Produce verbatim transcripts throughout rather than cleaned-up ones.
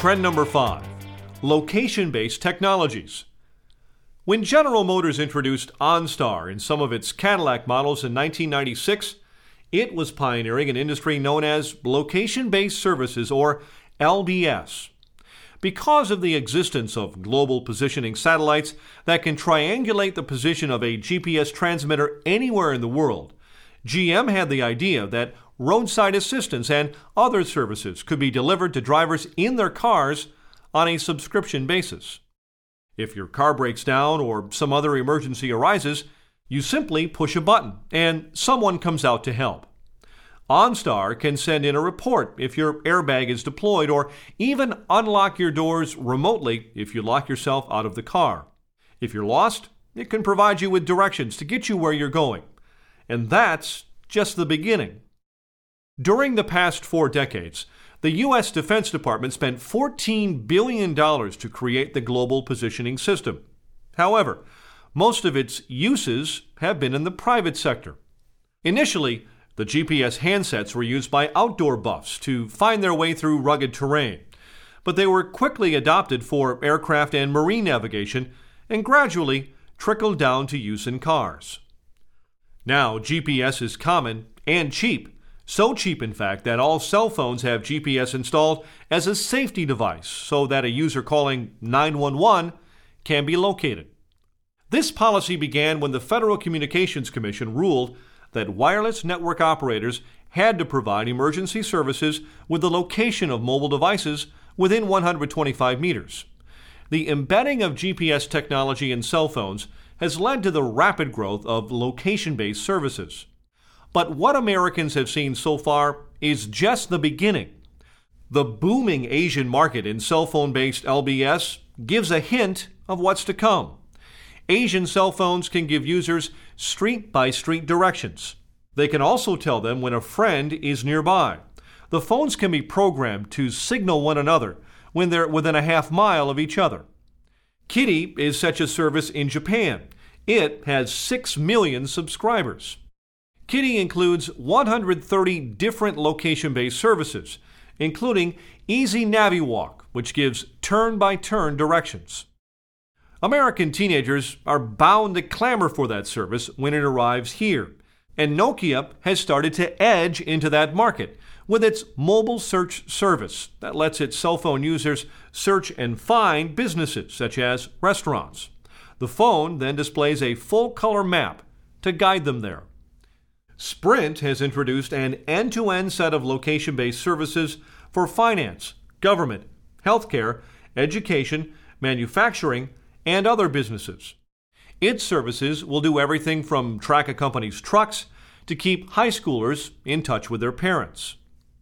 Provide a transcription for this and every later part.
Trend number five, location-based technologies. When General Motors introduced OnStar in some of its Cadillac models in nineteen ninety-six, it was pioneering an industry known as location-based services, or L B S. Because of the existence of global positioning satellites that can triangulate the position of a G P S transmitter anywhere in the world, G M had the idea that roadside assistance and other services could be delivered to drivers in their cars on a subscription basis. If your car breaks down or some other emergency arises, you simply push a button and someone comes out to help. OnStar can send in a report if your airbag is deployed, or even unlock your doors remotely if you lock yourself out of the car. If you're lost, it can provide you with directions to get you where you're going. And that's just the beginning. During the past four decades, the U S Defense Department spent fourteen billion dollars to create the global positioning system. However, most of its uses have been in the private sector. Initially, the G P S handsets were used by outdoor buffs to find their way through rugged terrain, but they were quickly adopted for aircraft and marine navigation and gradually trickled down to use in cars. Now, G P S is common and cheap. So cheap, in fact, that all cell phones have G P S installed as a safety device so that a user calling nine one one can be located. This policy began when the Federal Communications Commission ruled that wireless network operators had to provide emergency services with the location of mobile devices within one hundred twenty-five meters. The embedding of G P S technology in cell phones has led to the rapid growth of location-based services. But what Americans have seen so far is just the beginning. The booming Asian market in cell phone-based L B S gives a hint of what's to come. Asian cell phones can give users street-by-street directions. They can also tell them when a friend is nearby. The phones can be programmed to signal one another when they're within a half mile of each other. Kitty is such a service in Japan. It has six million subscribers. Kitty includes one hundred thirty different location-based services, including Easy NaviWalk, which gives turn-by-turn directions. American teenagers are bound to clamor for that service when it arrives here, and Nokia has started to edge into that market with its mobile search service that lets its cell phone users search and find businesses such as restaurants. The phone then displays a full-color map to guide them there. Sprint has introduced an end-to-end set of location-based services for finance, government, healthcare, education, manufacturing, and other businesses. Its services will do everything from track a company's trucks to keep high schoolers in touch with their parents.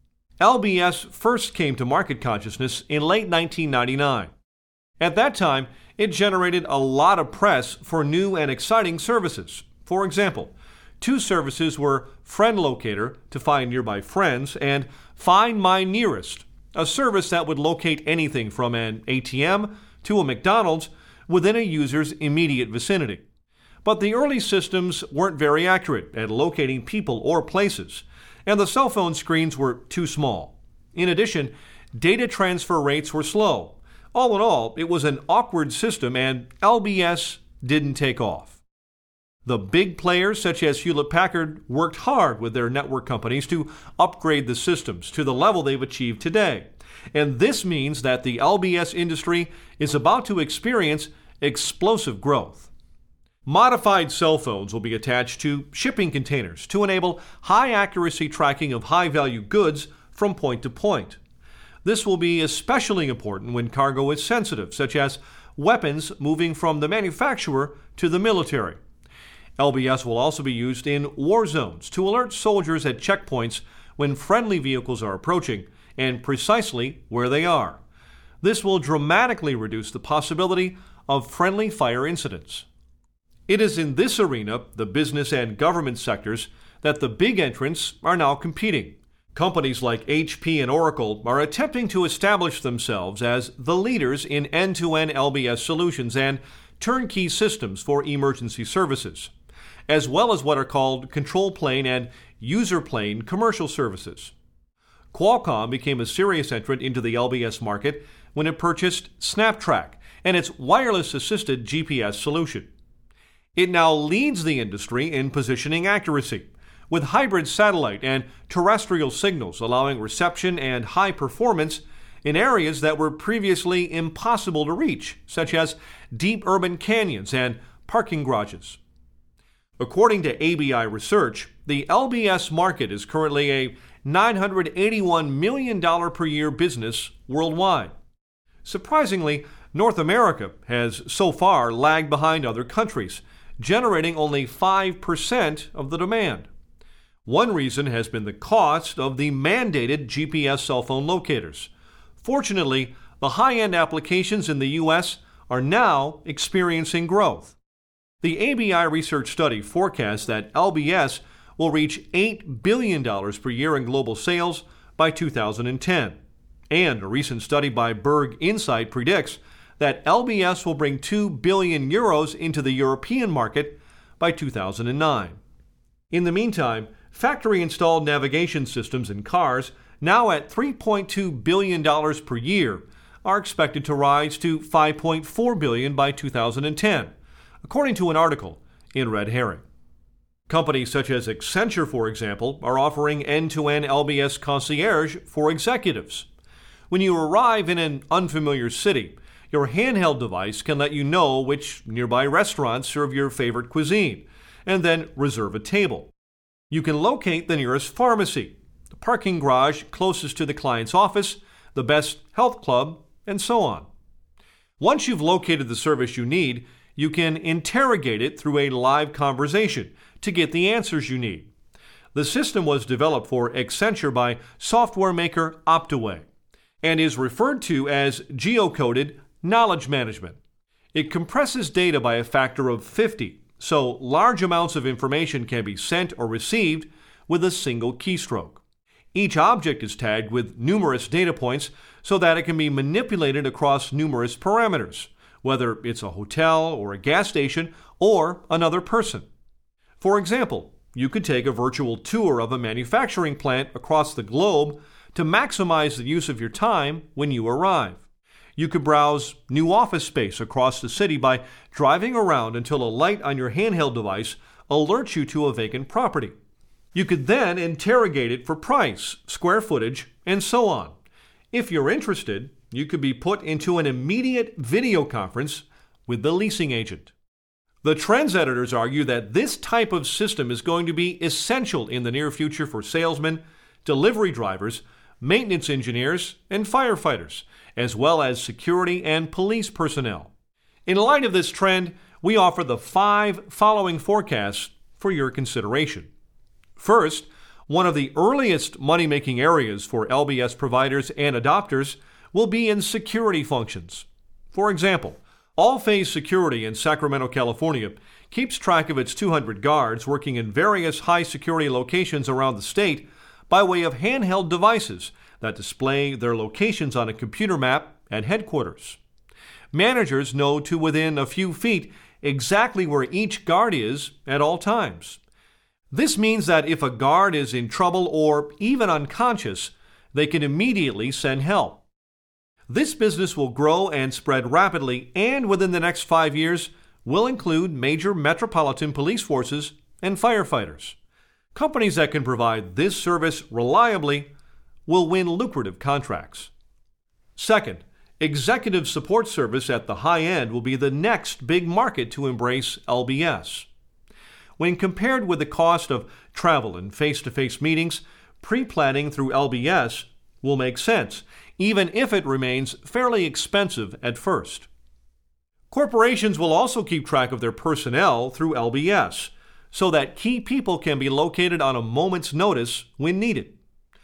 L B S first came to market consciousness in late nineteen ninety-nine. At that time, it generated a lot of press for new and exciting services. For example, two services were Friend Locator to find nearby friends and Find My Nearest, a service that would locate anything from an A T M to a McDonald's within a user's immediate vicinity. But the early systems weren't very accurate at locating people or places, and the cell phone screens were too small. In addition, data transfer rates were slow. All in all, it was an awkward system, and L B S didn't take off. The big players such as Hewlett-Packard worked hard with their network companies to upgrade the systems to the level they've achieved today. And this means that the L B S industry is about to experience explosive growth. Modified cell phones will be attached to shipping containers to enable high-accuracy tracking of high-value goods from point to point. This will be especially important when cargo is sensitive, such as weapons moving from the manufacturer to the military. L B S will also be used in war zones to alert soldiers at checkpoints when friendly vehicles are approaching and precisely where they are. This will dramatically reduce the possibility of friendly fire incidents. It is in this arena, the business and government sectors, that the big entrants are now competing. Companies like H P and Oracle are attempting to establish themselves as the leaders in end-to-end L B S solutions and turnkey systems for emergency services, as well as what are called control plane and user plane commercial services. Qualcomm became a serious entrant into the L B S market when it purchased Snaptrack and its wireless-assisted G P S solution. It now leads the industry in positioning accuracy, with hybrid satellite and terrestrial signals allowing reception and high performance in areas that were previously impossible to reach, such as deep urban canyons and parking garages. According to A B I Research, the L B S market is currently a nine hundred eighty-one million dollars per year business worldwide. Surprisingly, North America has so far lagged behind other countries, generating only five percent of the demand. One reason has been the cost of the mandated G P S cell phone locators. Fortunately, the high-end applications in the U S are now experiencing growth. The A B I Research study forecasts that L B S will reach eight billion dollars per year in global sales by two thousand ten. And a recent study by Berg Insight predicts that L B S will bring two billion euros into the European market by two thousand nine. In the meantime, factory-installed navigation systems in cars, now at three point two billion dollars per year, are expected to rise to five point four billion dollars by two thousand ten, according to an article in Red Herring. Companies such as Accenture, for example, are offering end-to-end L B S concierge for executives. When you arrive in an unfamiliar city, your handheld device can let you know which nearby restaurants serve your favorite cuisine, and then reserve a table. You can locate the nearest pharmacy, the parking garage closest to the client's office, the best health club, and so on. Once you've located the service you need, you can interrogate it through a live conversation to get the answers you need. The system was developed for Accenture by software maker Optaway and is referred to as geocoded knowledge management. It compresses data by a factor of fifty, so large amounts of information can be sent or received with a single keystroke. Each object is tagged with numerous data points so that it can be manipulated across numerous parameters, whether it's a hotel or a gas station or another person. For example, you could take a virtual tour of a manufacturing plant across the globe to maximize the use of your time when you arrive. You could browse new office space across the city by driving around until a light on your handheld device alerts you to a vacant property. You could then interrogate it for price, square footage, and so on. If you're interested, you could be put into an immediate video conference with the leasing agent. The trends editors argue that this type of system is going to be essential in the near future for salesmen, delivery drivers, maintenance engineers, and firefighters, as well as security and police personnel. In light of this trend, we offer the five following forecasts for your consideration. First, one of the earliest money-making areas for L B S providers and adopters will be in security functions. For example, All-Phase Security in Sacramento, California, keeps track of its two hundred guards working in various high-security locations around the state by way of handheld devices that display their locations on a computer map at headquarters. Managers know to within a few feet exactly where each guard is at all times. This means that if a guard is in trouble or even unconscious, they can immediately send help. This business will grow and spread rapidly, and within the next five years will include major metropolitan police forces and firefighters. Companies that can provide this service reliably will win lucrative contracts. Second, executive support service at the high end will be the next big market to embrace L B S. When compared with the cost of travel and face-to-face meetings, pre-planning through L B S will make sense, even if it remains fairly expensive at first. Corporations will also keep track of their personnel through L B S, so that key people can be located on a moment's notice when needed.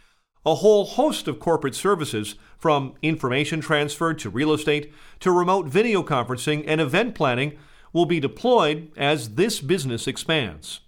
A whole host of corporate services, from information transfer to real estate to remote video conferencing and event planning, will be deployed as this business expands.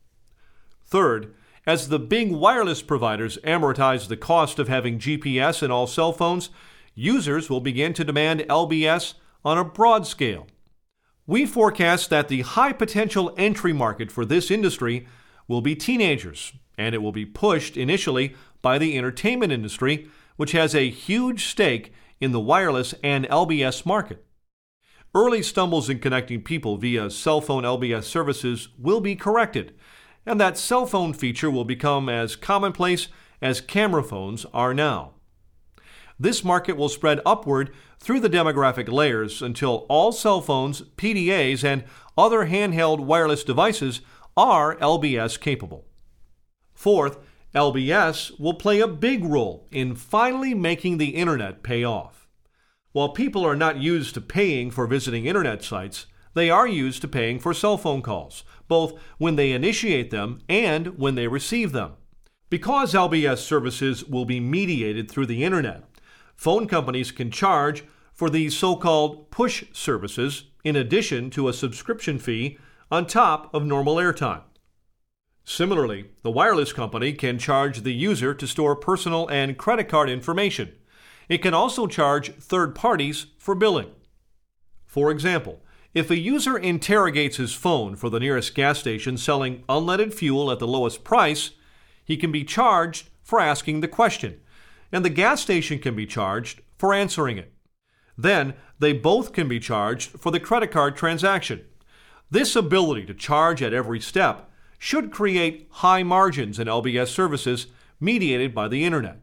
Third, as the big wireless providers amortize the cost of having G P S in all cell phones, users will begin to demand L B S on a broad scale. We forecast that the high potential entry market for this industry will be teenagers, and it will be pushed initially by the entertainment industry, which has a huge stake in the wireless and L B S market. Early stumbles in connecting people via cell phone L B S services will be corrected, and that cell phone feature will become as commonplace as camera phones are now. This market will spread upward through the demographic layers until all cell phones, P D As, and other handheld wireless devices are L B S capable. Fourth, L B S will play a big role in finally making the internet pay off. While people are not used to paying for visiting internet sites, they are used to paying for cell phone calls, both when they initiate them and when they receive them. Because L B S services will be mediated through the internet, phone companies can charge for these so-called push services in addition to a subscription fee on top of normal airtime. Similarly, the wireless company can charge the user to store personal and credit card information. It can also charge third parties for billing. For example, if a user interrogates his phone for the nearest gas station selling unleaded fuel at the lowest price, he can be charged for asking the question, and the gas station can be charged for answering it. Then, they both can be charged for the credit card transaction. This ability to charge at every step should create high margins in L B S services mediated by the internet.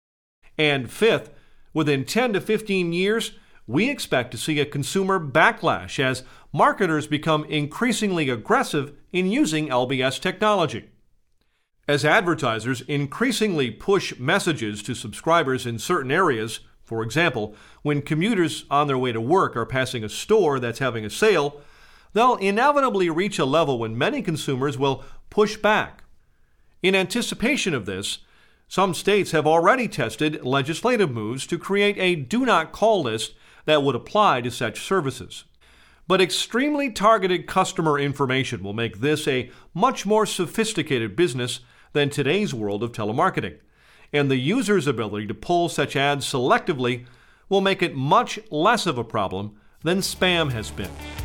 And fifth, within ten to fifteen years, we expect to see a consumer backlash as marketers become increasingly aggressive in using L B S technology. As advertisers increasingly push messages to subscribers in certain areas, for example, when commuters on their way to work are passing a store that's having a sale, they'll inevitably reach a level when many consumers will push back. In anticipation of this, some states have already tested legislative moves to create a do not call list that would apply to such services. But extremely targeted customer information will make this a much more sophisticated business than today's world of telemarketing, and the user's ability to pull such ads selectively will make it much less of a problem than spam has been.